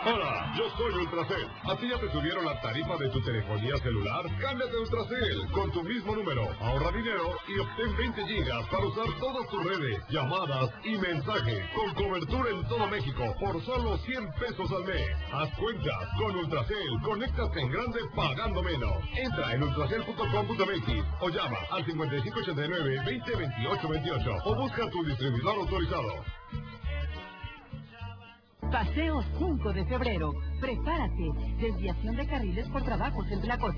Hola, yo soy Ultracel. ¿A ti ya te subieron la tarifa de tu telefonía celular? Cámbiate a Ultracel con tu mismo número. Ahorra dinero y obtén 20 gigas para usar todas tus redes, llamadas y mensajes con cobertura en todo México por solo 100 pesos al mes. Haz cuentas con Ultracel. Conéctate en grande pagando menos. Entra en ultracel.com.mx o llama al 5589-202828 o busca tu distribuidor autorizado. Paseo 5 de febrero. Prepárate. Desviación de carriles por trabajos en Tlacote.